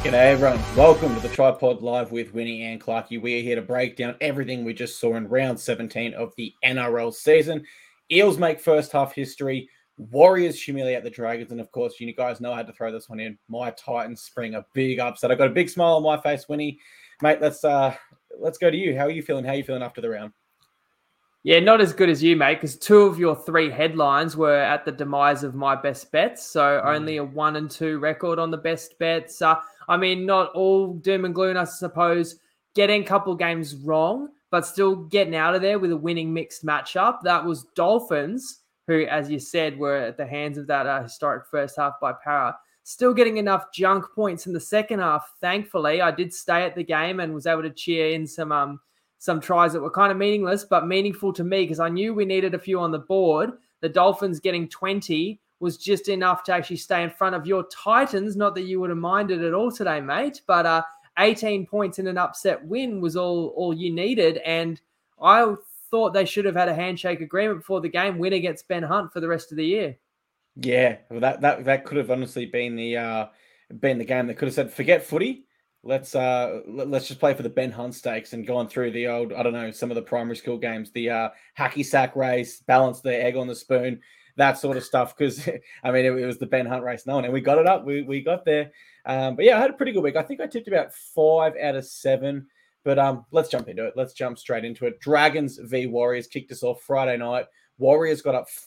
G'day everyone, welcome to the Tripod Live with Winnie and Clarkey. We are here to break down everything we just saw in round 17 of the NRL season. Eels make first half history, Warriors humiliate the Dragons, and of course, you guys know I had to throw this one in. My Titans spring a big upset. I got a big smile on my face, Winnie. Mate, let's go to you. How are you feeling? How are you feeling after the round? Yeah, not as good as you, mate, because 2 of your 3 headlines were at the demise of my best bets. So only a 1-2 record on the best bets. Not all doom and gloom, I suppose. Getting a couple games wrong, but still getting out of there with a winning mixed matchup. That was Dolphins, who, as you said, were at the hands of that historic first half by Para. Still getting enough junk points in the second half, thankfully. I did stay at the game and was able to cheer in some tries that were kind of meaningless, but meaningful to me because I knew we needed a few on the board. The Dolphins getting 20 was just enough to actually stay in front of your Titans. Not that you would have minded at all today, mate, but 18 points in an upset win was all you needed. And I thought they should have had a handshake agreement before the game, win against Ben Hunt for the rest of the year. Yeah, well, that could have honestly been the game. They could have said, forget footy. Let's just play for the Ben Hunt stakes and gone through the old, I don't know, some of the primary school games, the hacky sack race, balance the egg on the spoon, that sort of stuff. Because it was the Ben Hunt race, and we got it up. We got there. But yeah, I had a pretty good week. I think I tipped about 5 out of 7. But let's jump into it. Let's jump straight into it. Dragons v Warriors kicked us off Friday night. Warriors got up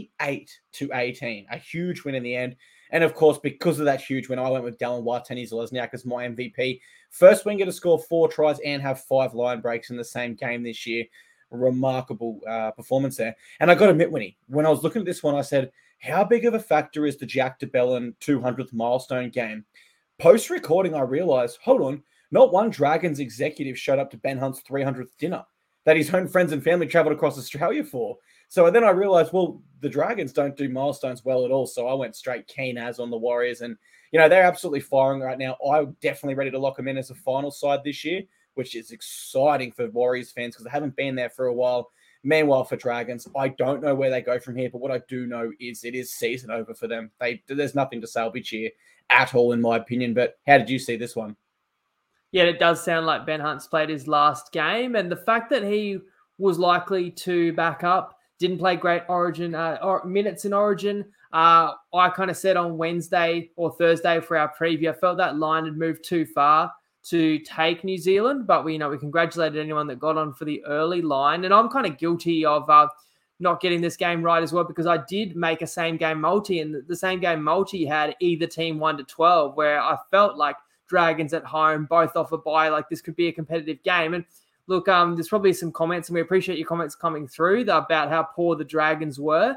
48-18, a huge win in the end. And of course, because of that huge win, I went with Dallin Watene-Zelezniak as my MVP. First winger to score 4 tries and have 5 line breaks in the same game this year. Remarkable performance there. And I got to admit, Winnie, when I was looking at this one, I said, how big of a factor is the Jack de Belin 200th milestone game? Post-recording, I realized, hold on, not one Dragons executive showed up to Ben Hunt's 300th dinner that his own friends and family traveled across Australia for. So then I realized, well, the Dragons don't do milestones well at all. So I went straight keen as on the Warriors. And, they're absolutely firing right now. I'm definitely ready to lock them in as a final side this year, which is exciting for Warriors fans because they haven't been there for a while. Meanwhile, for Dragons, I don't know where they go from here. But what I do know is it is season over for them. There's nothing to salvage here at all, in my opinion. But how did you see this one? Yeah, it does sound like Ben Hunt's played his last game. And the fact that he was likely to back up, didn't play great Origin minutes in Origin. I kind of said on Wednesday or Thursday for our preview, I felt that line had moved too far to take New Zealand, but we congratulated anyone that got on for the early line. And I'm kind of guilty of not getting this game right as well because I did make a same game multi, and the same game multi had either team 1-12, where I felt like Dragons at home, both off a bye, like this could be a competitive game. And look, there's probably some comments, and we appreciate your comments coming through about how poor the Dragons were.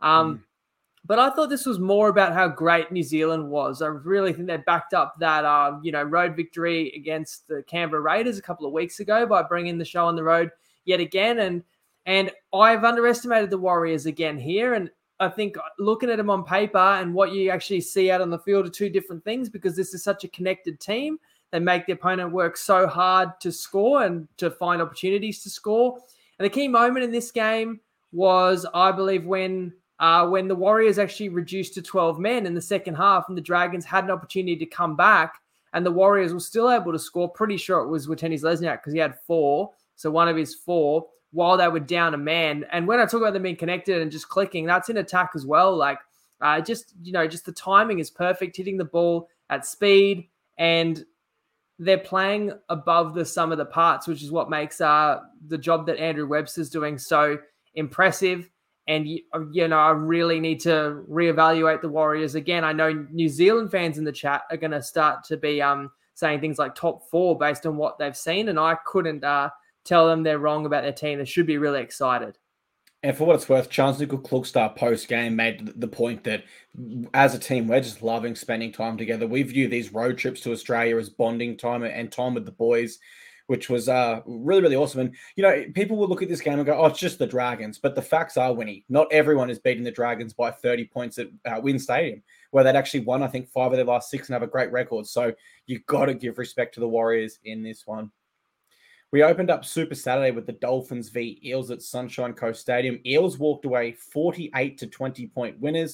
But I thought this was more about how great New Zealand was. I really think they backed up that, road victory against the Canberra Raiders a couple of weeks ago by bringing the show on the road yet again. And I've underestimated the Warriors again here. And I think looking at them on paper and what you actually see out on the field are 2 different things because this is such a connected team. They make the opponent work so hard to score and to find opportunities to score. And the key moment in this game was, I believe, when the Warriors actually reduced to 12 men in the second half and the Dragons had an opportunity to come back and the Warriors were still able to score. Pretty sure it was Watene-Zelezniak because he had 4. So one of his 4 while they were down a man. And when I talk about them being connected and just clicking, that's in attack as well. Like just the timing is perfect, hitting the ball at speed, and they're playing above the sum of the parts, which is what makes the job that Andrew Webster's doing so impressive. And, I really need to reevaluate the Warriors again. I know New Zealand fans in the chat are going to start to be saying things like top 4 based on what they've seen. And I couldn't tell them they're wrong about their team. They should be really excited. And for what it's worth, Charles Nickel-Klugstad post-game made the point that as a team, we're just loving spending time together. We view these road trips to Australia as bonding time and time with the boys, which was really, really awesome. And, people will look at this game and go, oh, it's just the Dragons. But the facts are, Winnie, not everyone is beating the Dragons by 30 points at Wynn Stadium, where they'd actually won, I think, 5 of their last 6 and have a great record. So you've got to give respect to the Warriors in this one. We opened up Super Saturday with the Dolphins v Eels at Sunshine Coast Stadium. Eels walked away 48-20 point winners.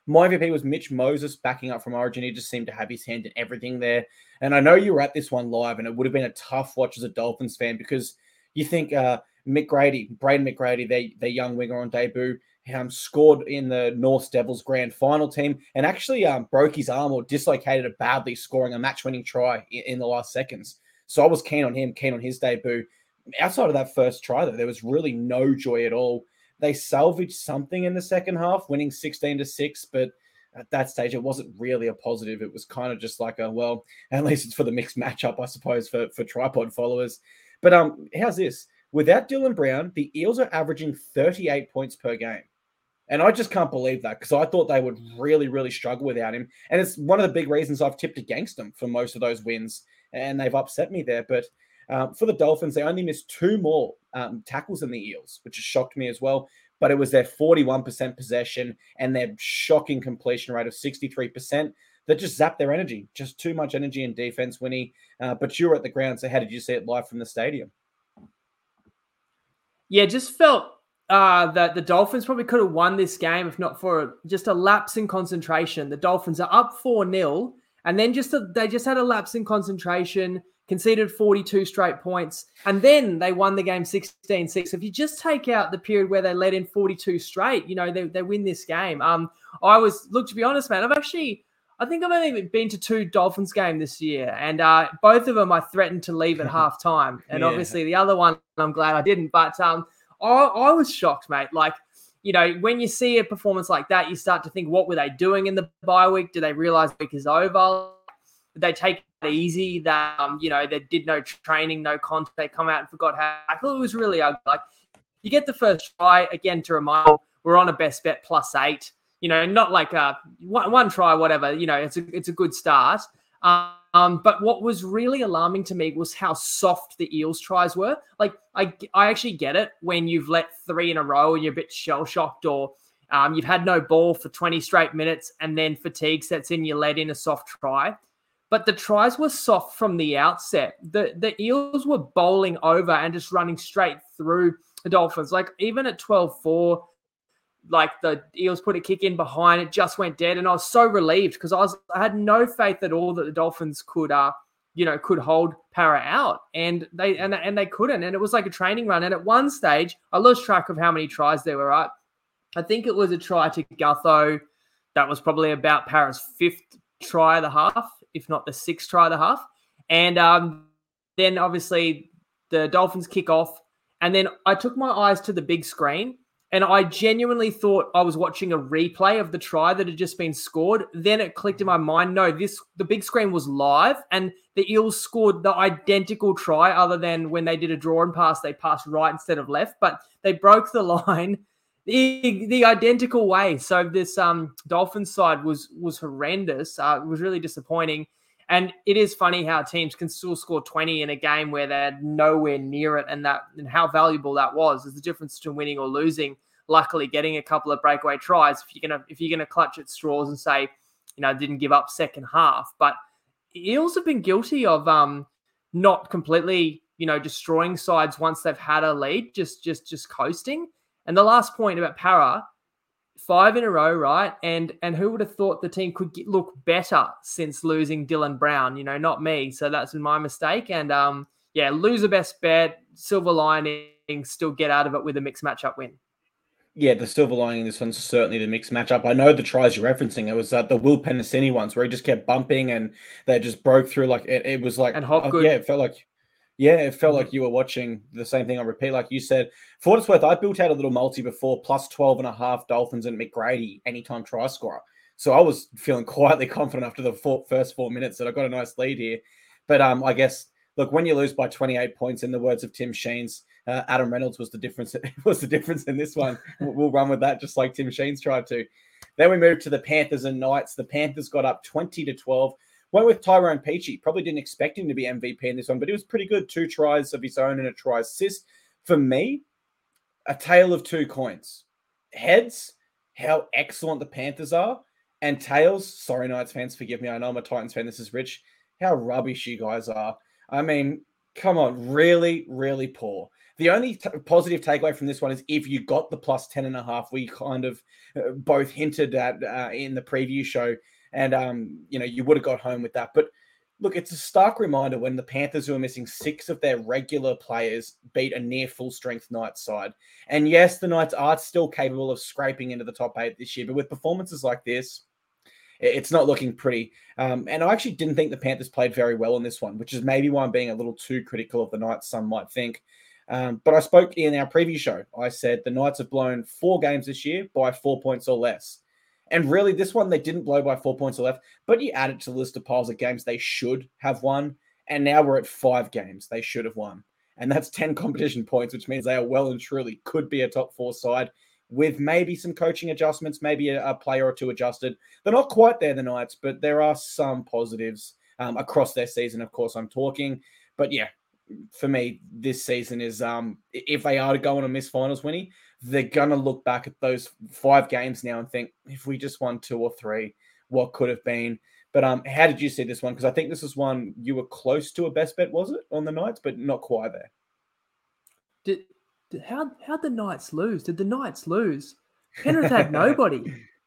My MVP was Mitch Moses backing up from Origin. He just seemed to have his hand in everything there. And I know you were at this one live, and it would have been a tough watch as a Dolphins fan because you think Braden McGrady, their young winger on debut, scored in the North Devils grand final team and actually broke his arm or dislocated it badly, scoring a match-winning try in the last seconds. So I was keen on his debut. Outside of that first try, though, there was really no joy at all. They salvaged something in the second half, winning 16-6, but at that stage, it wasn't really a positive. It was kind of just like at least it's for the mixed matchup, I suppose, for Tripod followers. But how's this? Without Dylan Brown, the Eels are averaging 38 points per game. And I just can't believe that because I thought they would really, really struggle without him. And it's one of the big reasons I've tipped against them for most of those wins. And they've upset me there. But for the Dolphins, they only missed 2 more tackles than the Eels, which has shocked me as well. But it was their 41% possession and their shocking completion rate of 63% that just zapped their energy. Just too much energy in defense, Winnie. But you were at the ground, so how did you see it live from the stadium? Yeah, just felt that the Dolphins probably could have won this game if not for just a lapse in concentration. The Dolphins are up 4-0, and then they just had a lapse in concentration, conceded 42 straight points, and then they won the game 16-6. If you just take out the period where they let in 42 straight, they win this game. To be honest, man, I think I've only been to 2 Dolphins games this year, and both of them I threatened to leave at halftime. And obviously the other one, I'm glad I didn't. But I was shocked, mate. Like, when you see a performance like that, you start to think, what were they doing in the bye week? Do they realize the week is over? Did they take it easy? That they did no training, no contact. They come out and forgot how. I thought it was really ugly. Like, you get the first try again to remind we're on a best bet +8. Not like one try, whatever. It's a good start. But what was really alarming to me was how soft the Eels tries were. Like, I actually get it when you've let 3 in a row and you're a bit shell-shocked, or you've had no ball for 20 straight minutes and then fatigue sets in, you let in a soft try. But the tries were soft from the outset. The Eels were bowling over and just running straight through the Dolphins. Like, even at 12-4, like, the Eels put a kick in behind, it just went dead. And I was so relieved because I had no faith at all that the Dolphins could hold Para out. And they couldn't. And it was like a training run. And at one stage, I lost track of how many tries there were at. I think it was a try to Gutho. That was probably about Para's 5th try of the half, if not the 6th try of the half. And then obviously the Dolphins kick off. And then I took my eyes to the big screen. And I genuinely thought I was watching a replay of the try that had just been scored. Then it clicked in my mind, no, the big screen was live, and the Eels scored the identical try, other than when they did a draw and pass, they passed right instead of left. But they broke the line the identical way. So this Dolphins side was horrendous. It was really disappointing. And it is funny how teams can still score 20 in a game where they're nowhere near it, and how valuable that was. There's the difference between winning or losing. Luckily, getting a couple of breakaway tries, if you're gonna clutch at straws and say, didn't give up second half. But Eels have been guilty of not completely, destroying sides once they've had a lead, just coasting. And the last point about Para, 5 in a row, right? And who would have thought the team could look better since losing Dylan Brown? Not me. So that's been my mistake. And lose a best bet, silver lining, still get out of it with a mixed matchup win. Yeah, the silver lining in this one's certainly the mixed matchup. I know the tries you're referencing. It was the Will Penasini ones where he just kept bumping and they just broke through. Like it was like, and Hopgood. It felt like you were watching the same thing on repeat, like you said. For what it's worth, I built out a little multi before, +12.5 Dolphins and McGrady anytime try scorer. So I was feeling quietly confident after the first 4 minutes that I got a nice lead here. But I guess, look, when you lose by 28 points, in the words of Tim Sheens, Adam Reynolds was the difference. Was the difference in this one. We'll run with that, just like Tim Sheens tried to. Then we moved to the Panthers and Knights. The Panthers got up 20-12. Went with Tyrone Peachey. Probably didn't expect him to be MVP in this one, but he was pretty good. 2 tries of his own and a try assist. For me, a tale of 2 coins. Heads, how excellent the Panthers are. And tails, sorry, Knights fans, forgive me. I know I'm a Titans fan. This is Rich. How rubbish you guys are. I mean, Come on, really, really poor. The only positive takeaway from this one is if you got the plus 10.5, we kind of both hinted at in the preview show, and you would have got home with that. But look, it's a stark reminder when the Panthers, who are missing 6 of their regular players, beat a near full strength Knights side. And yes, the Knights are still capable of scraping into the top 8 this year, but with performances like this, it's not looking pretty. And I actually didn't think the Panthers played very well in this one, which is maybe why I'm being a little too critical of the Knights, some might think. But I spoke in our preview show. I said the Knights have blown 4 games this year by 4 points or less. And really, this one, they didn't blow by 4 points or less, but you add it to the list of piles of games they should have won. And now we're at 5 games they should have won. And that's 10 competition points, which means they are well and truly could be a top 4 side with maybe some coaching adjustments, maybe a player or two adjusted. They're not quite there, the Knights, but there are some positives across their season, of course, I'm talking. But yeah, for me, this season is, if they are to go on a Miss Finals, Winnie, they're going to look back at those 5 games now and think, if we just won 2 or 3, what could have been? But how did you see this one? Because I think this is one you were close to a best bet, was it, on the Knights, but not quite there. How'd the Knights lose? Did the Knights lose? Penrith had nobody.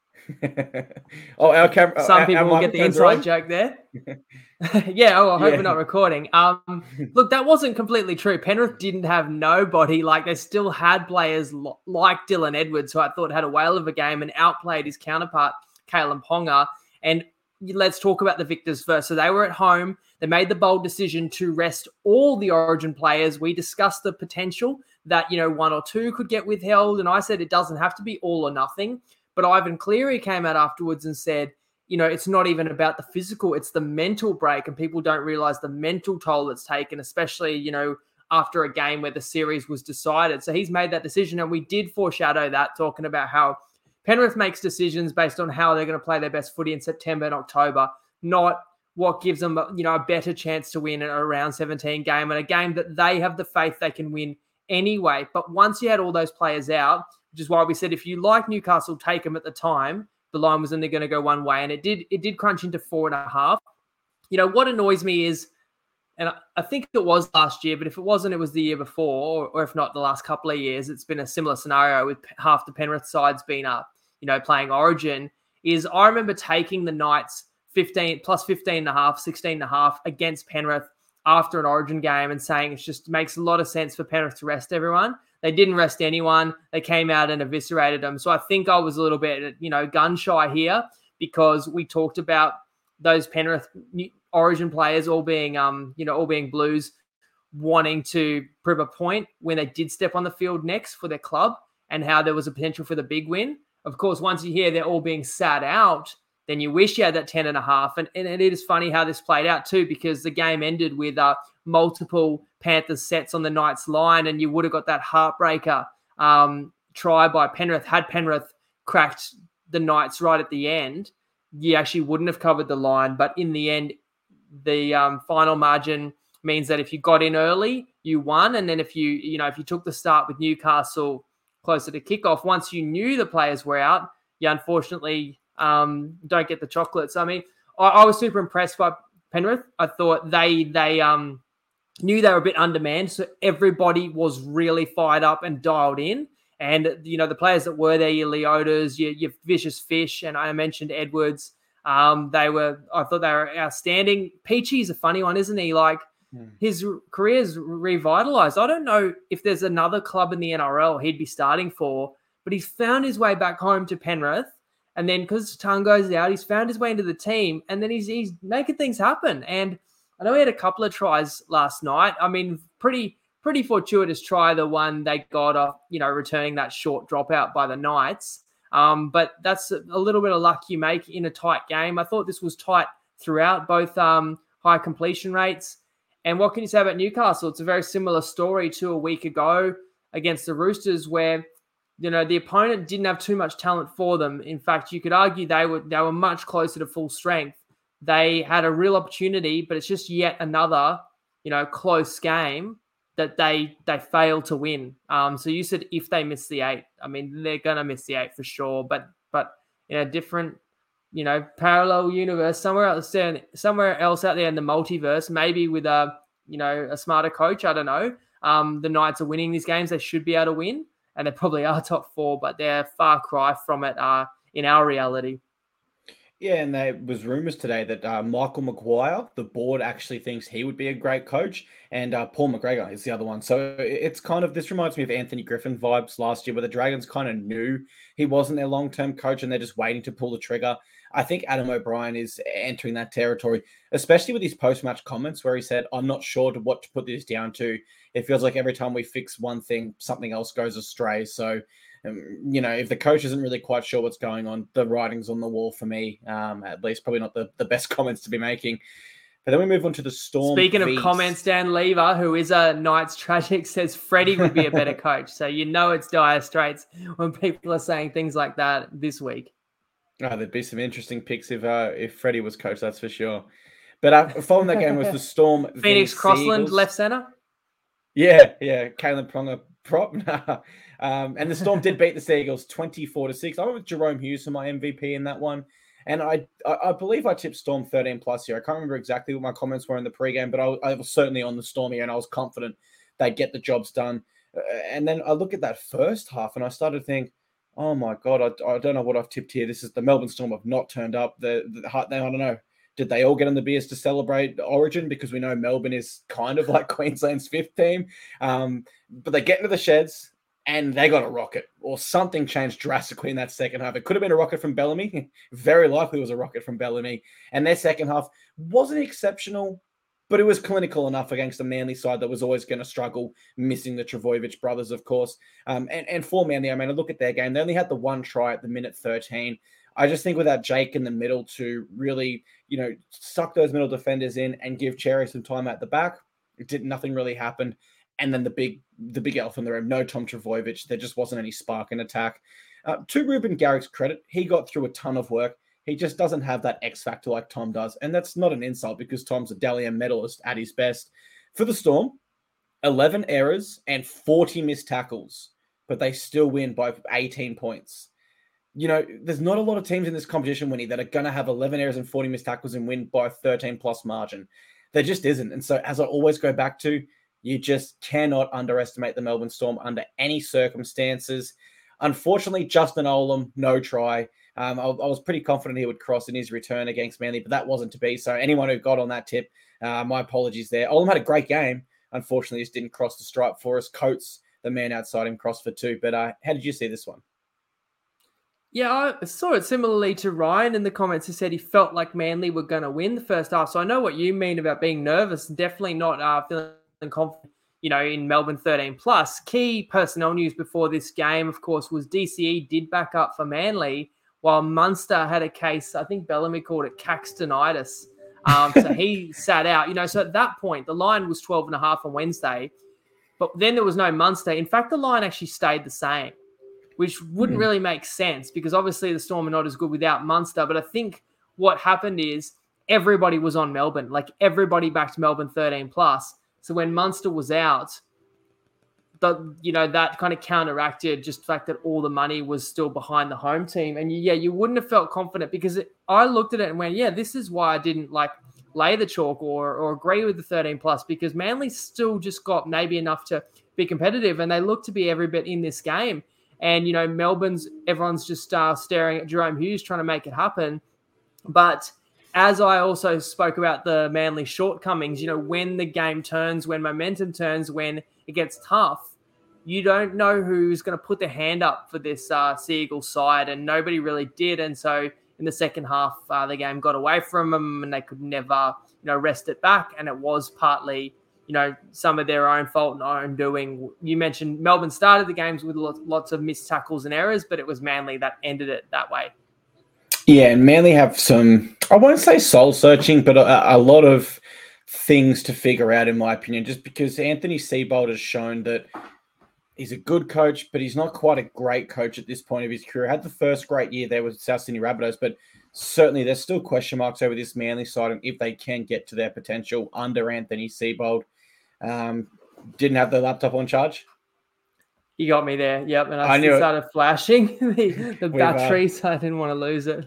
Our camera. Some people will get the inside joke there. Yeah, I hope we're not recording. Look, that wasn't completely true. Penrith didn't have nobody. Like, they still had players like Dylan Edwards, who I thought had a whale of a game and outplayed his counterpart, Kalen Ponga. And let's talk about the victors first. So they were at home. They made the bold decision to rest all the Origin players. We discussed the potential that, 1 or 2 could get withheld. And I said it doesn't have to be all or nothing. But Ivan Cleary came out afterwards and said, it's not even about the physical, it's the mental break. And people don't realize the mental toll it's taken, especially, after a game where the series was decided. So he's made that decision. And we did foreshadow that, talking about how Penrith makes decisions based on how they're going to play their best footy in September and October, not what gives them, a better chance to win a round 17 game, and a game that they have the faith they can win anyway. But once you had all those players out, which is why we said if you like Newcastle, take them at the time, the line was only going to go one way, and it did crunch into 4.5. What annoys me is, and I think it was last year, but if it wasn't, it was the year before, or if not the last couple of years, it's been a similar scenario with half the Penrith sides being up, playing Origin, is I remember taking the Knights 15 plus 15.5, 16.5 against Penrith after an Origin game and saying it just makes a lot of sense for Penrith to rest everyone. They didn't rest anyone. They came out and eviscerated them. So I think I was a little bit, gun shy here, because we talked about those Penrith Origin players all being Blues, wanting to prove a point when they did step on the field next for their club, and how there was a potential for the big win. Of course, once you hear they're all being sat out, then you wish you had that 10.5. And it is funny how this played out too, because the game ended with multiple Panthers sets on the Knights line, and you would have got that heartbreaker try by Penrith. Had Penrith cracked the Knights right at the end, you actually wouldn't have covered the line. But in the end, the final margin means that if you got in early, you won. And then if you took the start with Newcastle closer to kickoff, once you knew the players were out, you unfortunately don't get the chocolates. I mean, I was super impressed by Penrith. I thought they knew they were a bit undermanned, so everybody was really fired up and dialed in. And, the players that were there, your Leotas, your Vicious Fish, and I mentioned Edwards, I thought they were outstanding. Peachy's a funny one, isn't he? His career's revitalized. I don't know if there's another club in the NRL he'd be starting for, but he's found his way back home to Penrith. And then because Tungo's out, he's found his way into the team, and then he's making things happen. And I know he had a couple of tries last night. I mean, pretty fortuitous try, the one they got off, returning that short dropout by the Knights. But that's a little bit of luck you make in a tight game. I thought this was tight throughout, both high completion rates. And what can you say about Newcastle? It's a very similar story to a week ago against the Roosters, where the opponent didn't have too much talent for them. In fact, you could argue they were much closer to full strength. They had a real opportunity, but it's just yet another, close game that they failed to win. So you said if they miss the 8, I mean, they're going to miss the 8 for sure. But in a different, parallel universe, somewhere else out there in the multiverse, maybe with a smarter coach. I don't know. The Knights are winning these games. They should be able to win, and they probably are top 4, but they're far cry from it in our reality. Yeah, and there was rumours today that Michael Maguire, the board actually thinks he would be a great coach, and Paul McGregor is the other one. So it's kind of, this reminds me of Anthony Griffin vibes last year, where the Dragons kind of knew he wasn't their long-term coach, and they're just waiting to pull the trigger. I think Adam O'Brien is entering that territory, especially with his post-match comments where he said, I'm not sure what to put this down to. It feels like every time we fix one thing, something else goes astray. So, if the coach isn't really quite sure what's going on, the writing's on the wall for me. At least probably not the best comments to be making. But then we move on to the Storm. Speaking of comments, Dan Lever, who is a Knights tragic, says Freddie would be a better coach. So it's dire straits when people are saying things like that this week. Oh, there'd be some interesting picks if Freddie was coach, that's for sure. But following that game was the Storm. Phoenix Crossland, Seagulls. Left center. Yeah. Kalen Pronger prop. And the Storm did beat the Seagulls 24-6. I went with Jerome Hughes for my MVP in that one. And I believe I tipped Storm 13+ here. I can't remember exactly what my comments were in the pregame, but I was certainly on the Storm here, and I was confident they'd get the jobs done. And then I look at that first half, and I started to think, oh my God, I don't know what I've tipped here. This is the Melbourne Storm have not turned up. I don't know. Did they all get on the beers to celebrate Origin? Because we know Melbourne is kind of like Queensland's 5th team. But they get into the sheds and they got a rocket, or something changed drastically in that second half. It could have been a rocket from Bellamy. Very likely it was a rocket from Bellamy. And their second half wasn't exceptional, but it was clinical enough against the Manly side that was always going to struggle, missing the Trbojevic brothers, of course. And for Manly, I mean, I look at their game. They only had the one try at the minute 13. I just think without Jake in the middle to really, suck those middle defenders in and give Cherry some time at the back, nothing really happened. And then the big elephant in the room, no Tom Trbojevic. There just wasn't any spark in attack. To Ruben Garrick's credit, he got through a ton of work. He just doesn't have that X factor like Tom does. And that's not an insult, because Tom's a Dally M medalist at his best. For the Storm, 11 errors and 40 missed tackles, but they still win by 18 points. There's not a lot of teams in this competition, Winnie, that are going to have 11 errors and 40 missed tackles and win by a 13+ margin. There just isn't. And so, as I always go back to, you just cannot underestimate the Melbourne Storm under any circumstances. Unfortunately, Justin Olam, no try. I was pretty confident he would cross in his return against Manly, but that wasn't to be. So anyone who got on that tip, my apologies there. Olam had a great game. Unfortunately, just didn't cross the stripe for us. Coates, the man outside him, crossed for 2. But how did you see this one? Yeah, I saw it similarly to Ryan in the comments. He said he felt like Manly were going to win the first half. So I know what you mean about being nervous. Definitely not feeling confident, in Melbourne 13+. Key personnel news before this game, of course, was DCE did back up for Manly, while Munster had a case, I think Bellamy called it Caxtonitis. So he sat out, so at that point, the line was 12.5 on Wednesday, but then there was no Munster. In fact, the line actually stayed the same, which wouldn't really make sense, because obviously the Storm are not as good without Munster. But I think what happened is everybody was on Melbourne, like everybody backed Melbourne 13+. So when Munster was out, that kind of counteracted just the fact that all the money was still behind the home team. And you wouldn't have felt confident, because I looked at it and went, this is why I didn't lay the chalk or agree with the 13+, because Manly still just got maybe enough to be competitive, and they look to be every bit in this game. And, everyone's just staring at Jerome Hughes trying to make it happen. But as I also spoke about the Manly shortcomings, when the game turns, when momentum turns, when it gets tough, you don't know who's going to put their hand up for this Seagull side, and nobody really did. And so in the second half, the game got away from them, and they could never, wrest it back. And it was partly, some of their own fault and own doing. You mentioned Melbourne started the games with lots of missed tackles and errors, but it was Manly that ended it that way. Yeah, and Manly have some, I won't say soul-searching, but a lot of things to figure out, in my opinion, just because Anthony Seibold has shown that he's a good coach, but he's not quite a great coach at this point of his career. Had the first great year there with South Sydney Rabbitohs, but certainly there's still question marks over this Manly side and if they can get to their potential under Anthony Seibold. Didn't have the laptop on charge. You got me there. Yep. And I started flashing the battery, so I didn't want to lose it.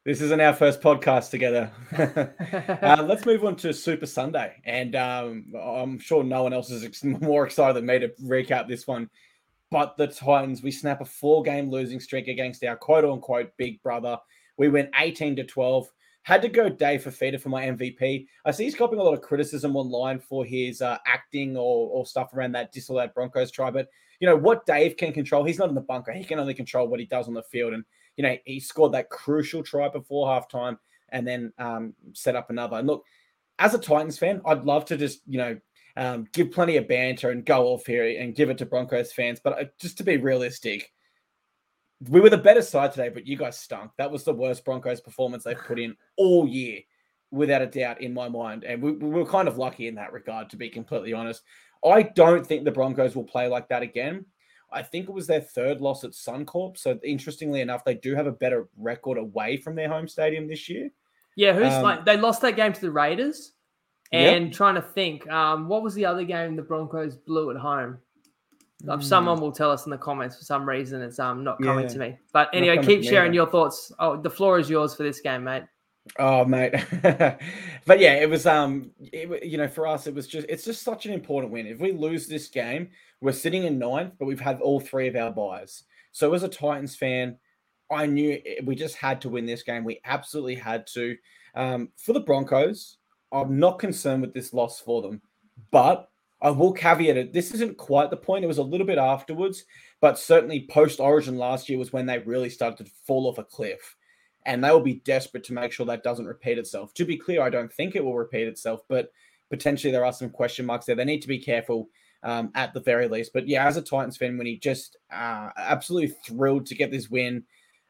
This isn't our first podcast together. Let's move on to Super Sunday. And I'm sure no one else is more excited than me to recap this one. But the Titans, we snap a 4-game losing streak against our quote-unquote big brother. We went 18-12. Had to go Dave Fifita for my MVP. I see he's copping a lot of criticism online for his acting or stuff around that disallowed Broncos try. But, what Dave can control, he's not in the bunker. He can only control what he does on the field. And, he scored that crucial try before halftime and then set up another. And look, as a Titans fan, I'd love to just, give plenty of banter and go off here and give it to Broncos fans. But just to be realistic, we were the better side today, but you guys stunk. That was the worst Broncos performance they've put in all year, without a doubt, in my mind. And we were kind of lucky in that regard, to be completely honest. I don't think the Broncos will play like that again. I think it was their third loss at Suncorp. So interestingly enough, they do have a better record away from their home stadium this year. Yeah, they lost that game to the Raiders. And trying to think, what was the other game the Broncos blew at home? Someone will tell us in the comments. For some reason, it's not coming to me. But anyway, keep sharing your thoughts. Oh, the floor is yours for this game, mate. Oh, mate. But yeah, it was, for us, it's just such an important win. If we lose this game, we're sitting in 9th, but we've had all 3 of our buys. So as a Titans fan, I knew we just had to win this game. We absolutely had to. For the Broncos, I'm not concerned with this loss for them, but I will caveat it. This isn't quite the point. It was a little bit afterwards, but certainly post-Origin last year was when they really started to fall off a cliff. And they will be desperate to make sure that doesn't repeat itself. To be clear, I don't think it will repeat itself, but potentially there are some question marks there. They need to be careful at the very least. But yeah, as a Titans fan, when he just absolutely thrilled to get this win,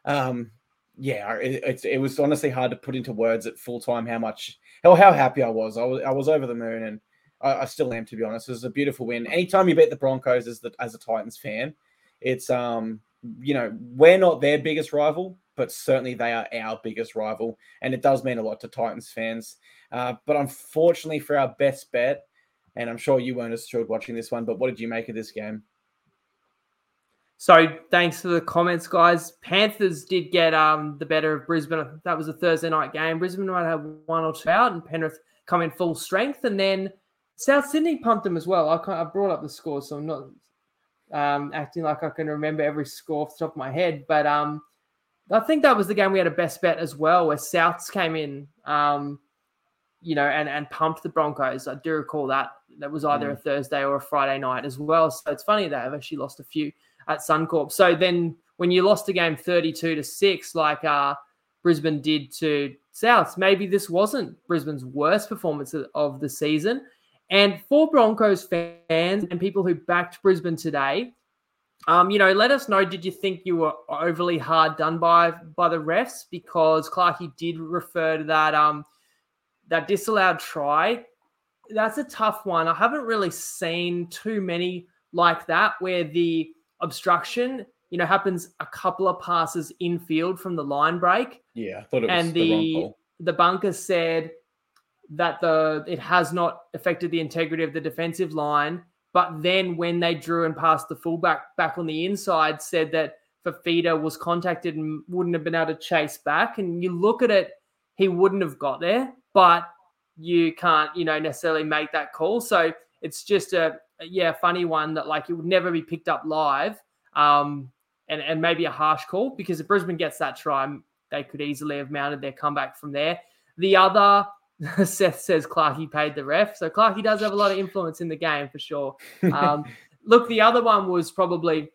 it was honestly hard to put into words at full time how happy I was. I was over the moon, and I still am, to be honest. It was a beautiful win. Anytime you beat the Broncos as a Titans fan, it's we're not their biggest rival, but certainly they are our biggest rival, and it does mean a lot to Titans fans. But unfortunately for our best bet, and I'm sure you weren't as thrilled watching this one, but what did you make of this game? So thanks for the comments, guys. Panthers did get the better of Brisbane. That was a Thursday night game. Brisbane might have 1 or 2 out, and Penrith come in full strength. And then South Sydney pumped them as well. I brought up the score, so I'm not acting like I can remember every score off the top of my head. But I think that was the game we had a best bet as well, where Souths came in, and pumped the Broncos. I do recall that. That was either a Thursday or a Friday night as well. So it's funny that I've actually lost a few at Suncorp. So then when you lost a game 32-6, like Brisbane did to Souths, maybe this wasn't Brisbane's worst performance of the season. And for Broncos fans and people who backed Brisbane today, let us know, did you think you were overly hard done by the refs? Because Clarkey did refer to that disallowed try. That's a tough one. I haven't really seen too many like that where the obstruction, happens a couple of passes infield from the line break. Yeah, I thought it was the wrong call. The bunker said that it has not affected the integrity of the defensive line. But then when they drew and passed the fullback back on the inside, said that Fifita was contacted and wouldn't have been able to chase back. And you look at it, he wouldn't have got there, but you can't, necessarily make that call. So it's just a funny one that it would never be picked up live, and maybe a harsh call, because if Brisbane gets that try, they could easily have mounted their comeback from there. The other, Seth says Clarkey paid the ref. So Clarkey does have a lot of influence in the game for sure. Look, the other one was probably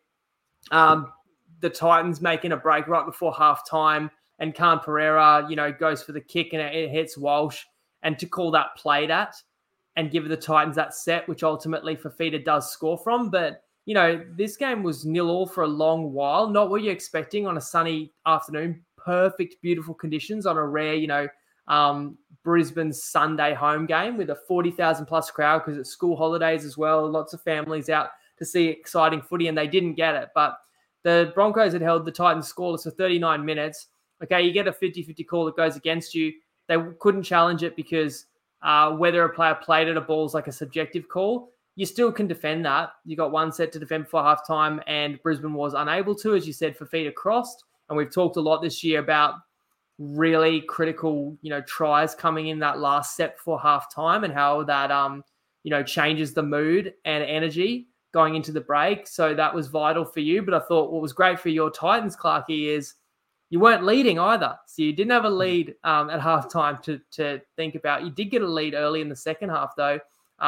the Titans making a break right before halftime, and Khan Pereira, goes for the kick and it hits Walsh, and to call that played at and give the Titans that set, which ultimately Fifita does score from. But, this game was 0-0 for a long while. Not what you're expecting on a sunny afternoon. Perfect, beautiful conditions on a rare, Brisbane Sunday home game with a 40,000 plus crowd, because it's school holidays as well. Lots of families out to see exciting footy, and they didn't get it. But the Broncos had held the Titans scoreless for 39 minutes. Okay, you get a 50-50 call that goes against you. They couldn't challenge it because whether a player played at a ball is like a subjective call. You still can defend that. You got one set to defend before halftime, and Brisbane was unable to. As you said, Fifita crossed. And we've talked a lot this year about really critical, tries coming in that last step before halftime, and how that, changes the mood and energy going into the break. So that was vital for you. But I thought what was great for your Titans, Clarkey, is you weren't leading either. So you didn't have a lead at halftime to think about. You did get a lead early in the second half, though,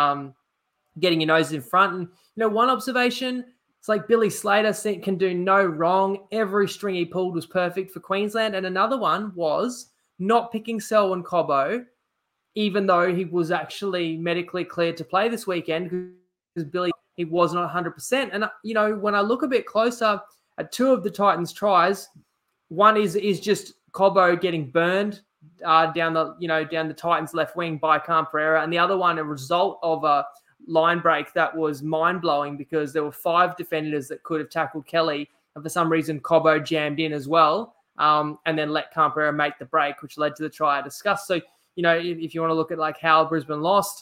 getting your nose in front. And, one observation, it's like Billy Slater can do no wrong. Every string he pulled was perfect for Queensland. And another one was not picking Selwyn Cobbo, even though he was actually medically cleared to play this weekend, because Billy, he was not 100%. And, when I look a bit closer at two of the Titans' tries, one is just Cobbo getting burned down the Titans' left wing by Khan-Pereira, and the other one a result of a line break that was mind-blowing, because there were 5 defenders that could have tackled Kelly, and for some reason Cobbo jammed in as well, and then let Khan-Pereira make the break, which led to the try I discussed. So, if you want to look at like how Brisbane lost,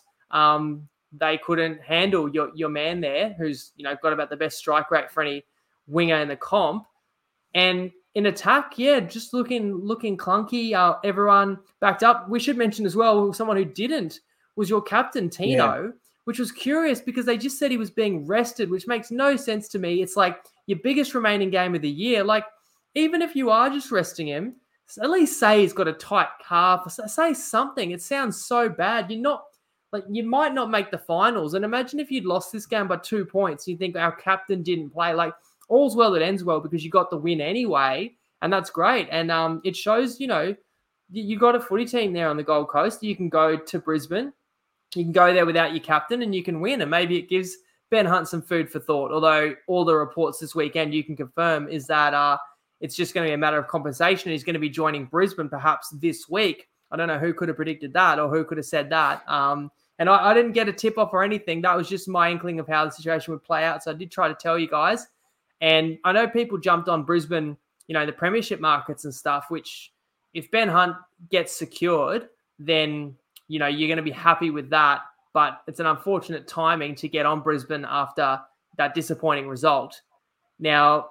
they couldn't handle your man there, who's got about the best strike rate for any winger in the comp. And in attack, just looking clunky. Everyone backed up. We should mention as well, someone who didn't was your captain, Tino, which was curious because they just said he was being rested, which makes no sense to me. It's like your biggest remaining game of the year. Like, even if you are just resting him, at least say he's got a tight calf. Say something. It sounds so bad. You might not make the finals. And imagine if you'd lost this game by 2 points. You think our captain didn't play. Like, all's well that ends well, because you got the win anyway, and that's great. And it shows, you got a footy team there on the Gold Coast. You can go to Brisbane, you can go there without your captain, and you can win. And maybe it gives Ben Hunt some food for thought. Although all the reports this weekend you can confirm is that it's just going to be a matter of compensation. He's going to be joining Brisbane perhaps this week. I don't know who could have predicted that or who could have said that. And I didn't get a tip off or anything. That was just my inkling of how the situation would play out. So I did try to tell you guys. And I know people jumped on Brisbane, the premiership markets and stuff, which if Ben Hunt gets secured, then, you're going to be happy with that. But it's an unfortunate timing to get on Brisbane after that disappointing result. Now,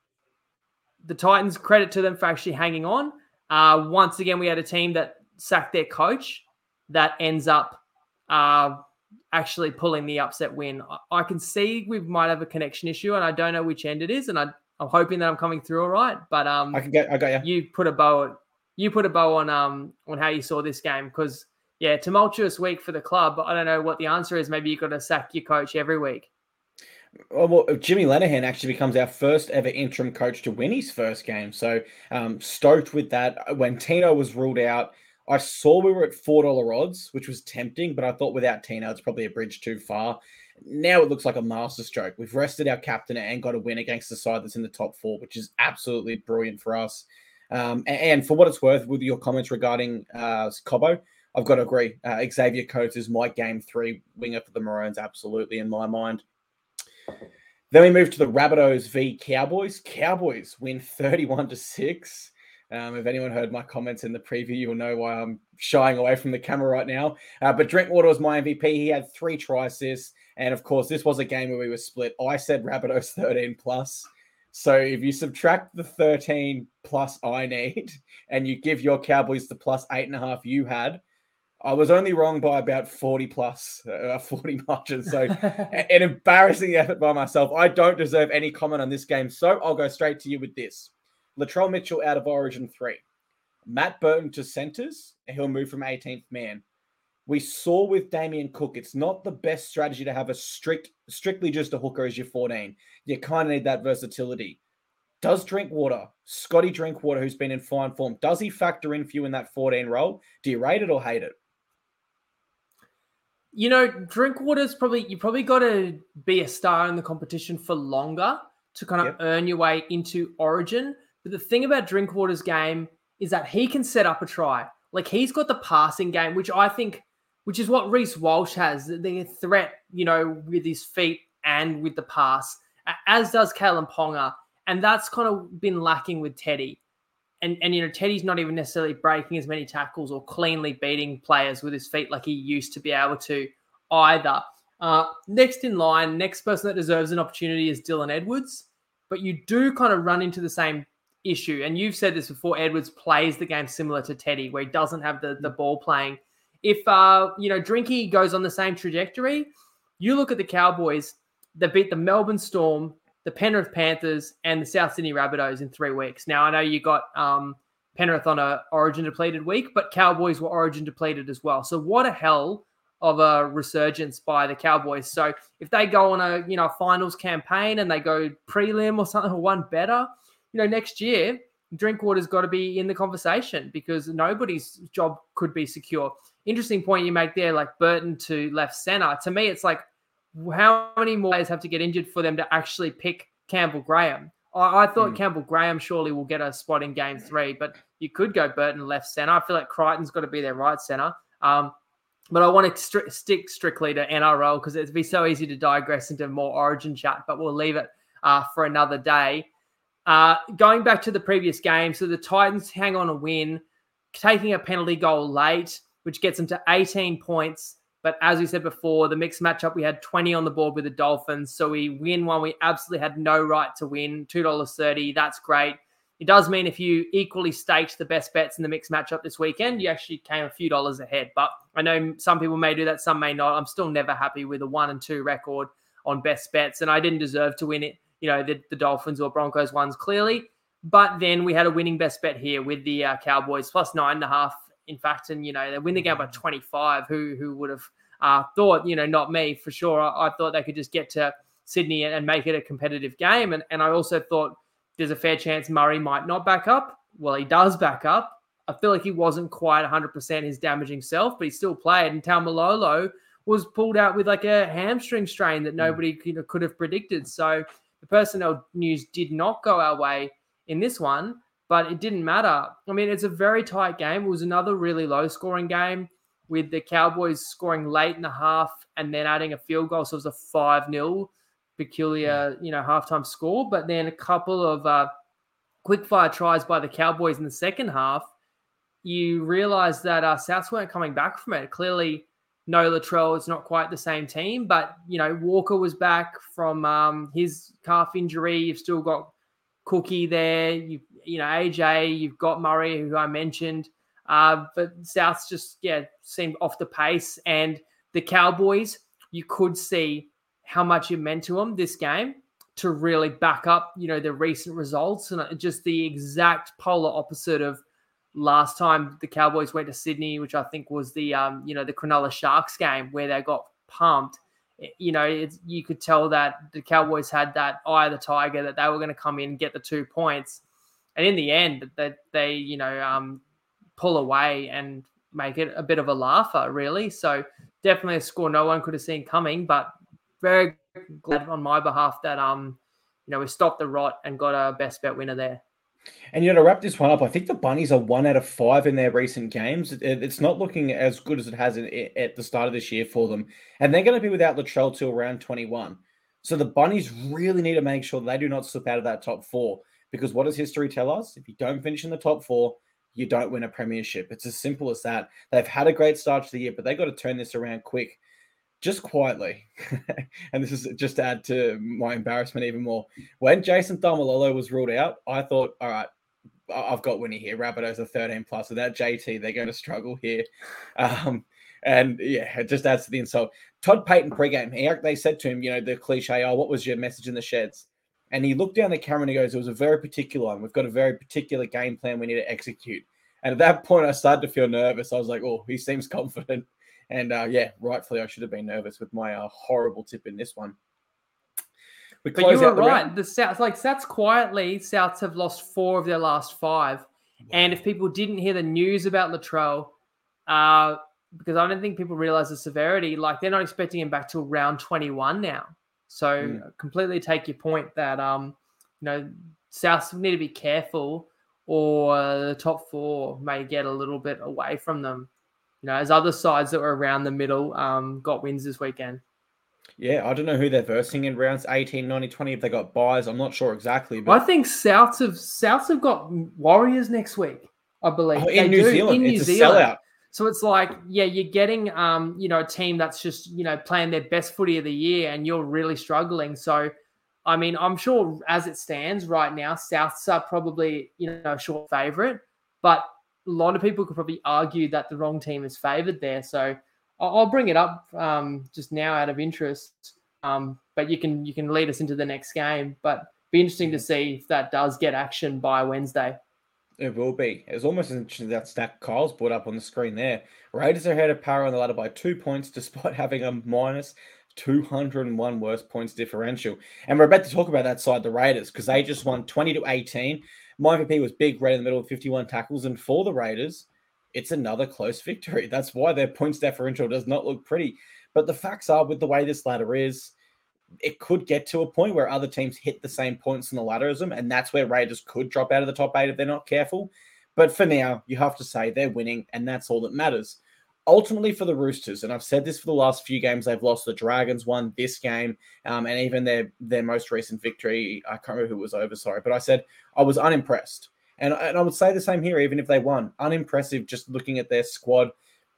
the Titans, credit to them for actually hanging on. Once again, we had a team that sacked their coach that ends up actually pulling the upset win. I can see we might have a connection issue, and I don't know which end it is, and I'm hoping that I'm coming through all right. But I got you. You put a bow on how you saw this game, because tumultuous week for the club. But I don't know what the answer is. Maybe you've got to sack your coach every week. Well, Jimmy Lenihan actually becomes our first ever interim coach to win his first game. So stoked with that. When Tino was ruled out, I saw we were at $4 odds, which was tempting, but I thought without Tino, it's probably a bridge too far. Now it looks like a masterstroke. We've rested our captain and got a win against the side that's in the top 4, which is absolutely brilliant for us. And for what it's worth, with your comments regarding Cobbo, I've got to agree. Xavier Coates is my game 3 winger for the Maroons, absolutely, in my mind. Then we move to the Rabbitohs v Cowboys. Cowboys win 31-6. If anyone heard my comments in the preview, you'll know why I'm shying away from the camera right now. But Drinkwater was my MVP. He had 3 try assists. And of course, this was a game where we were split. I said Rabbitohs 13+. So if you subtract the 13+ I need, and you give your Cowboys the +8.5 you had, I was only wrong by about 40 margin. So an embarrassing effort by myself. I don't deserve any comment on this game. So I'll go straight to you with this. Latrell Mitchell out of Origin 3. Matt Burton to centres. He'll move from 18th man. We saw with Damien Cook, it's not the best strategy to have a strictly just a hooker as your 14. You kind of need that versatility. Does Scotty Drinkwater, who's been in fine form, does he factor in for you in that 14 role? Do you rate it or hate it? Drinkwater's you probably got to be a star in the competition for longer to kind of earn your way into Origin. But the thing about Drinkwater's game is that he can set up a try. Like, he's got the passing game, which is what Reece Walsh has, the threat, with his feet and with the pass, as does Kalen Ponga. And that's kind of been lacking with Teddy. And Teddy's not even necessarily breaking as many tackles or cleanly beating players with his feet like he used to be able to either. Next in line, next person that deserves an opportunity is Dylan Edwards. But you do kind of run into the same issue. And you've said this before, Edwards plays the game similar to Teddy, where he doesn't have the ball playing. If, Drinky goes on the same trajectory, you look at the Cowboys, they beat the Melbourne Storm, the Penrith Panthers, and the South Sydney Rabbitohs in 3 weeks. Now, I know you got Penrith on a origin depleted week, but Cowboys were origin depleted as well. So what a hell of a resurgence by the Cowboys. So if they go on a finals campaign and they go prelim or something, or one better, next year, Drinkwater's got to be in the conversation because nobody's job could be secure. Interesting point you make there, like Burton to left center. To me, it's like, how many more players have to get injured for them to actually pick Campbell Graham? I thought Campbell Graham surely will get a spot in game 3, but you could go Burton left center. I feel like Crichton's got to be their right center. But I want to stick strictly to NRL because it'd be so easy to digress into more origin chat, but we'll leave it for another day. Going back to the previous game, so the Titans hang on a win, taking a penalty goal late, which gets them to 18 points. But as we said before, the mixed matchup, we had 20 on the board with the Dolphins. So we win one we absolutely had no right to win, $2.30. That's great. It does mean if you equally staked the best bets in the mixed matchup this weekend, you actually came a few dollars ahead. But I know some people may do that, some may not. I'm still never happy with a 1-2 record on best bets. And I didn't deserve to win it, the Dolphins or Broncos ones clearly. But then we had a winning best bet here with the Cowboys plus 9.5. In fact, and they win the game by 25. Who would have thought? Not me for sure. I thought they could just get to Sydney and make it a competitive game. And I also thought there's a fair chance Murray might not back up. Well, he does back up. I feel like he wasn't quite 100% his damaging self, but he still played. And Taumalolo was pulled out with like a hamstring strain that nobody could have predicted. So the personnel news did not go our way in this one. But it didn't matter. I mean, it's a very tight game. It was another really low-scoring game with the Cowboys scoring late in the half and then adding a field goal. So it was a 5-0 peculiar, halftime score. But then a couple of quick-fire tries by the Cowboys in the second half. You realise that Souths weren't coming back from it. Clearly, no Latrell. It's not quite the same team. But, Walker was back from his calf injury. You've still got Cookie there, AJ, you've got Murray, who I mentioned, but Souths just seemed off the pace. And the Cowboys, you could see how much it meant to them this game to really back up, the recent results, and just the exact polar opposite of last time the Cowboys went to Sydney, which I think was the the Cronulla Sharks game where they got pumped. You could tell that the Cowboys had that eye of the tiger, that they were going to come in and get the 2 points. And in the end, that they pull away and make it a bit of a laugher, really. So definitely a score no one could have seen coming, but very glad on my behalf that, we stopped the rot and got a best bet winner there. And to wrap this one up, I think the Bunnies are 1 out of 5 in their recent games. It's not looking as good as it has at the start of this year for them. And they're going to be without Latrell till round 21. So the Bunnies really need to make sure they do not slip out of that top 4. Because what does history tell us? If you don't finish in the top 4, you don't win a premiership. It's as simple as that. They've had a great start to the year, but they've got to turn this around quick. Just quietly, and this is just to add to my embarrassment even more. When Jason Taumalolo was ruled out, I thought, all right, I've got Winnie here. Rabbitohs are 13 plus. Without JT, they're going to struggle here. And it just adds to the insult. Todd Payton pregame, they said to him, the cliche, what was your message in the sheds? And he looked down the camera and he goes, it was a very particular one. We've got a very particular game plan we need to execute. And at that point, I started to feel nervous. I was like, he seems confident. And rightfully, I should have been nervous with my horrible tip in this one. But you were right. The Souths quietly, Souths have lost 4 of their last 5. Wow. And if people didn't hear the news about Latrell, because I don't think people realize the severity, they're not expecting him back till round 21 now. So completely take your point that, Souths need to be careful or the top 4 may get a little bit away from them. As other sides that were around the middle got wins this weekend. Yeah, I don't know who they're versing in rounds 18, 19, 20. If they got buys, I'm not sure exactly. But I think Souths have got Warriors next week, I believe. In New Zealand. It's a sellout. So it's you're getting, a team that's just, playing their best footy of the year and you're really struggling. So I mean, I'm sure as it stands right now, Souths are probably, a short favourite, but a lot of people could probably argue that the wrong team is favoured there. So I'll bring it up just now out of interest. But you can lead us into the next game. But be interesting to see if that does get action by Wednesday. It will be. It's almost as interesting as that stat Kyle's brought up on the screen there. Raiders are ahead of Para on the ladder by 2 points, despite having a minus 201 worst points differential. And we're about to talk about that side, the Raiders, because they just won 20-18. My MVP was big, right in the middle with 51 tackles. And for the Raiders, it's another close victory. That's why their points differential does not look pretty. But the facts are, with the way this ladder is, it could get to a point where other teams hit the same points on the ladder as them, and that's where Raiders could drop out of the top 8 if they're not careful. But for now, you have to say they're winning, and that's all that matters. Ultimately, for the Roosters, and I've said this for the last few games, they've lost. The Dragons won this game, and even their most recent victory, I can't remember who it was over, sorry, but I said I was unimpressed. And I would say the same here, even if they won. Unimpressive, just looking at their squad.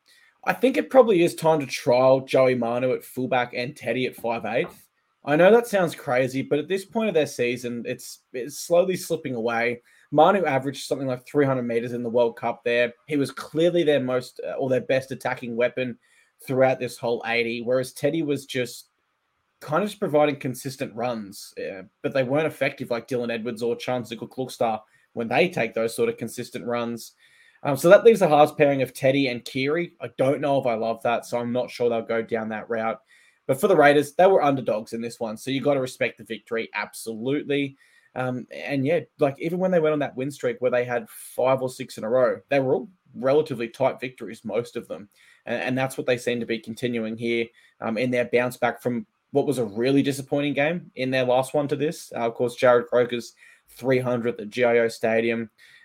I think it probably is time to trial Joey Manu at fullback and Teddy at 5'8". I know that sounds crazy, but at this point of their season, it's slowly slipping away. Manu averaged something like 300 meters in the World Cup there. He was clearly their most or their best attacking weapon throughout this whole 80, whereas Teddy was just kind of just providing consistent runs, but they weren't effective like Dylan Edwards or Chance Klukstad when they take those sort of consistent runs. So that leaves the halves pairing of Teddy and Keary. I don't know if I love that, so I'm not sure they'll go down that route. But for the Raiders, they were underdogs in this one, so you got to respect the victory, absolutely. And yeah, like even when they went on that win streak where they had 5 or 6 in a row, they were all relatively tight victories, most of them. And that's what they seem to be continuing here in their bounce back from what was a really disappointing game in their last one to this. Of course, Jared Croker's 300th at GIO Stadium.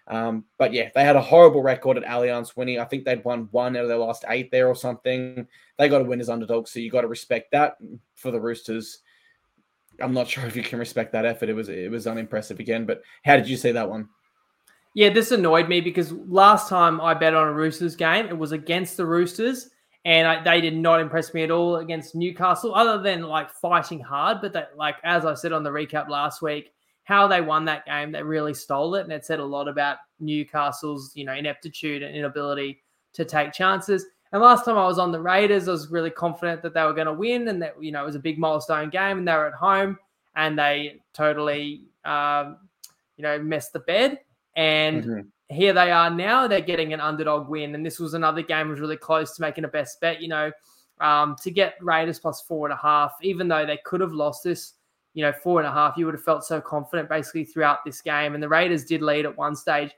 But yeah, they had a horrible record at Allianz winning. I think they'd won 1 out of their last 8 there or something. They got to win as underdogs, so you got to respect that. For the Roosters, I'm not sure if you can respect that effort. It was unimpressive again. But how did you see that one? Yeah, this annoyed me because last time I bet on a Roosters game, it was against the Roosters, and they did not impress me at all against Newcastle, other than like fighting hard. But that, like as I said on the recap last week, how they won that game, they really stole it, and it said a lot about Newcastle's ineptitude and inability to take chances. And last time I was on the Raiders, I was really confident that they were going to win, and that it was a big milestone game, and they were at home, and they totally messed the bed. And here they are now. They're getting an underdog win, and this was another game that was really close to making a best bet. To get Raiders plus 4.5, even though they could have lost this. 4.5, you would have felt so confident basically throughout this game. And the Raiders did lead at one stage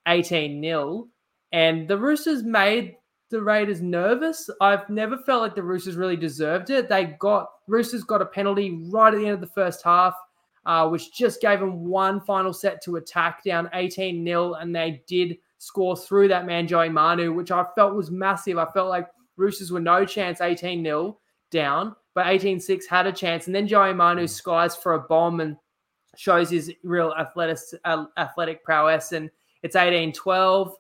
18-0. And the Roosters made the Raiders nervous. I've never felt like the Roosters really deserved it. Roosters got a penalty right at the end of the first half, which just gave them one final set to attack, down 18-0. And they did score through that man, Joey Manu, which I felt was massive. I felt like Roosters were no chance 18-0 down. But 18-6 had a chance. And then Joey Manu skies for a bomb and shows his real athletic prowess. And it's 18-12.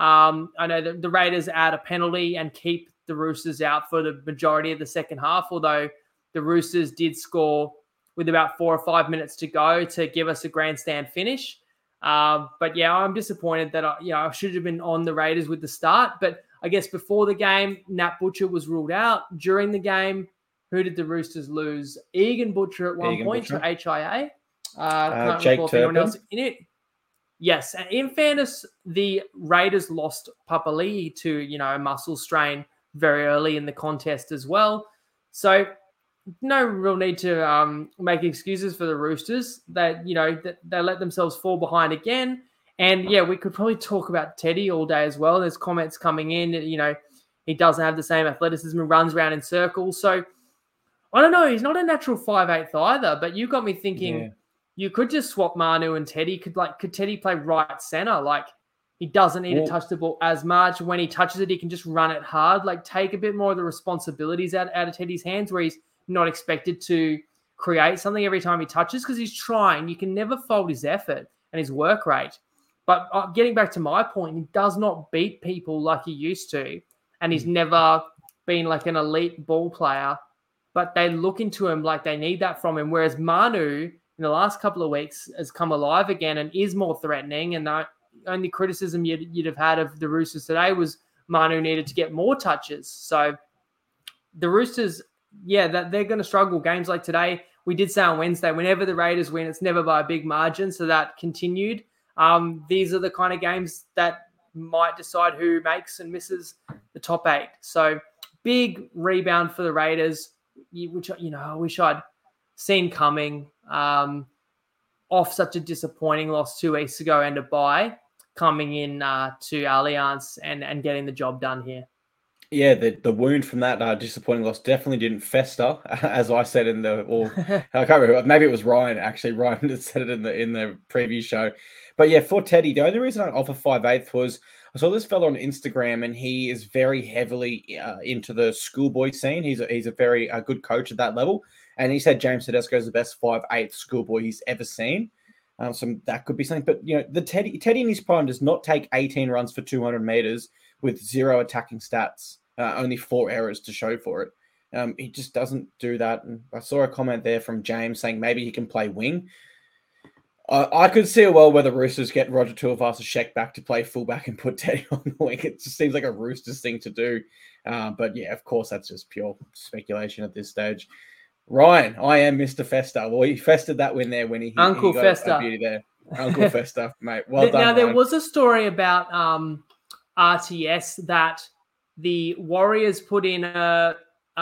I know that the Raiders add a penalty and keep the Roosters out for the majority of the second half, although the Roosters did score with about 4 or 5 minutes to go to give us a grandstand finish. But yeah, I'm disappointed that I should have been on the Raiders with the start. But I guess before the game, Nat Butcher was ruled out. During the game, who did the Roosters lose? Egan Butcher at one point to HIA. Can't Jake recall if anyone else in it. Yes, and in fairness, the Raiders lost Papali'i to a muscle strain very early in the contest as well. So no real need to make excuses for the Roosters. They let themselves fall behind again. And yeah, we could probably talk about Teddy all day as well. There's comments coming in. He doesn't have the same athleticism and runs around in circles. So I don't know. He's not a natural 5'8" either, but you got me thinking you could just swap Manu and Teddy. Could Teddy play right center? Like, he doesn't need to touch the ball as much. When he touches it, he can just run it hard. Like, take a bit more of the responsibilities out of Teddy's hands, where he's not expected to create something every time he touches, because he's trying. You can never fault his effort and his work rate. But getting back to my point, he does not beat people like he used to, and he's never been like an elite ball player. But they look into him like they need that from him. Whereas Manu in the last couple of weeks has come alive again and is more threatening. And the only criticism you'd have had of the Roosters today was Manu needed to get more touches. So the Roosters, that they're going to struggle. Games like today, we did say on Wednesday, whenever the Raiders win, it's never by a big margin. So that continued. These are the kind of games that might decide who makes and misses the top 8. So big rebound for the Raiders, which, I wish I'd seen coming, off such a disappointing loss 2 weeks ago and a bye, coming in to Allianz and getting the job done here. Yeah, the wound from that disappointing loss definitely didn't fester, as I said I can't remember, maybe it was Ryan, actually. Ryan had said it in the preview show. But yeah, for Teddy, the only reason I offer 5/8 was I saw this fella on Instagram, and he is very heavily into the schoolboy scene. He's a very good coach at that level, and he said James Tedesco is the best 5/8 schoolboy he's ever seen. So that could be something. But the Teddy in his prime does not take 18 runs for 200 meters with 0 attacking stats, only 4 errors to show for it. He just doesn't do that. And I saw a comment there from James saying maybe he can play wing. I could see a world where the Roosters get Roger Tuivasa-Sheck back to play fullback and put Teddy on the wing. It just seems like a Roosters thing to do. But yeah, of course, that's just pure speculation at this stage. Ryan, I am Mr. Fester. Well, he festered that win there when he Uncle got Fester. a beauty there. Uncle Fester, mate. Well done. Now, there Ryan. was a story about RTS that the Warriors put in a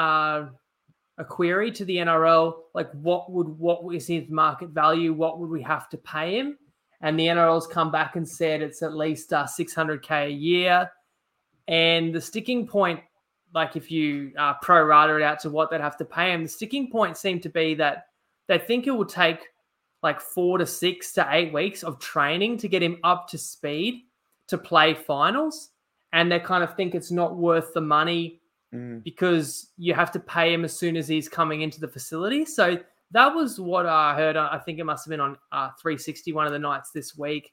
query to the NRL, like what was his market value? What would we have to pay him? And the NRL's come back and said it's at least $600K a year. And the sticking point, like if you pro rata it out to what they'd have to pay him, the sticking point seemed to be that they think it will take like 4 to 6 to 8 weeks of training to get him up to speed to play finals. And they kind of think it's not worth the money because you have to pay him as soon as he's coming into the facility. So that was what I heard. I think it must have been on 360 one of the nights this week.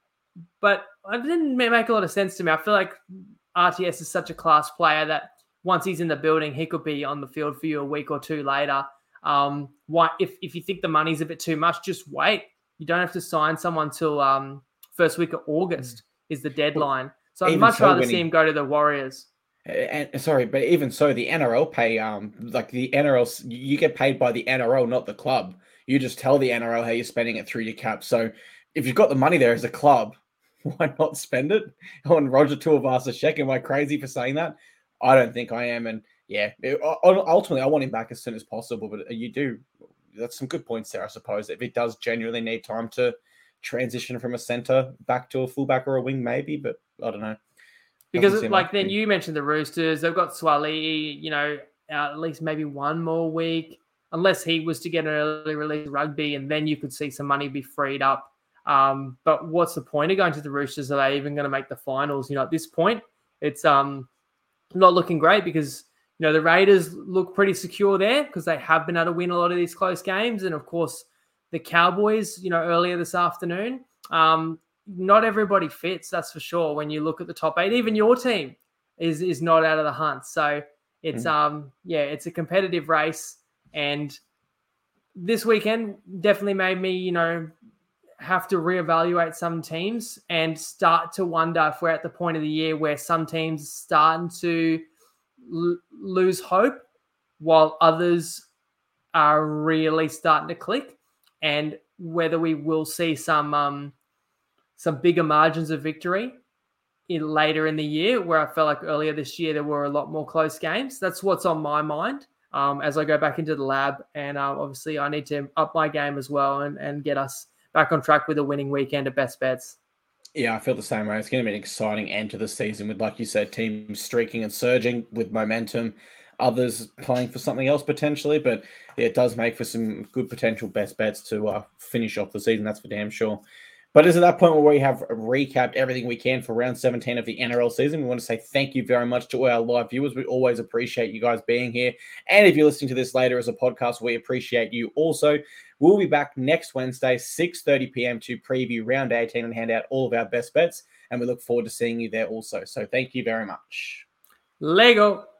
But it didn't make a lot of sense to me. I feel like RTS is such a class player that once he's in the building, he could be on the field for you a week or two later. If you think the money's a bit too much, just wait. You don't have to sign someone till first week of August is the deadline. So I'd much rather see him go to the Warriors. And sorry, but even so, the NRL pay, like the NRL, you get paid by the NRL, not the club. You just tell the NRL how you're spending it through your cap. So if you've got the money there as a club, why not spend it on Roger Tuivasa-Sheck? Am I crazy for saying that? I don't think I am. And yeah, ultimately, I want him back as soon as possible. But that's some good points there, I suppose. If it does genuinely need time to transition from a center back to a fullback or a wing, maybe. But I don't know. Because then you mentioned the Roosters, they've got Swali, at least maybe one more week, unless he was to get an early release rugby, and then you could see some money be freed up. But what's the point of going to the Roosters? Are they even going to make the finals? At this point, it's not looking great because, the Raiders look pretty secure there because they have been able to win a lot of these close games. And of course, the Cowboys, earlier this afternoon, not everybody fits, that's for sure. When you look at the top 8, even your team is not out of the hunt. So it's it's a competitive race. And this weekend definitely made me, have to reevaluate some teams and start to wonder if we're at the point of the year where some teams are starting to lose hope while others are really starting to click, and whether we will see some bigger margins of victory later in the year, where I felt like earlier this year there were a lot more close games. That's what's on my mind as I go back into the lab. And obviously I need to up my game as well and get us back on track with a winning weekend at Best Bets. Yeah, I feel the same way. It's going to be an exciting end to the season with, like you said, teams streaking and surging with momentum, others playing for something else potentially. But yeah, it does make for some good potential best bets to finish off the season. That's for damn sure. But it's at that point where we have recapped everything we can for round 17 of the NRL season. We want to say thank you very much to our live viewers. We always appreciate you guys being here. And if you're listening to this later as a podcast, we appreciate you also. We'll be back next Wednesday, 6:30 p.m. to preview round 18 and hand out all of our best bets. And we look forward to seeing you there also. So thank you very much. Lego.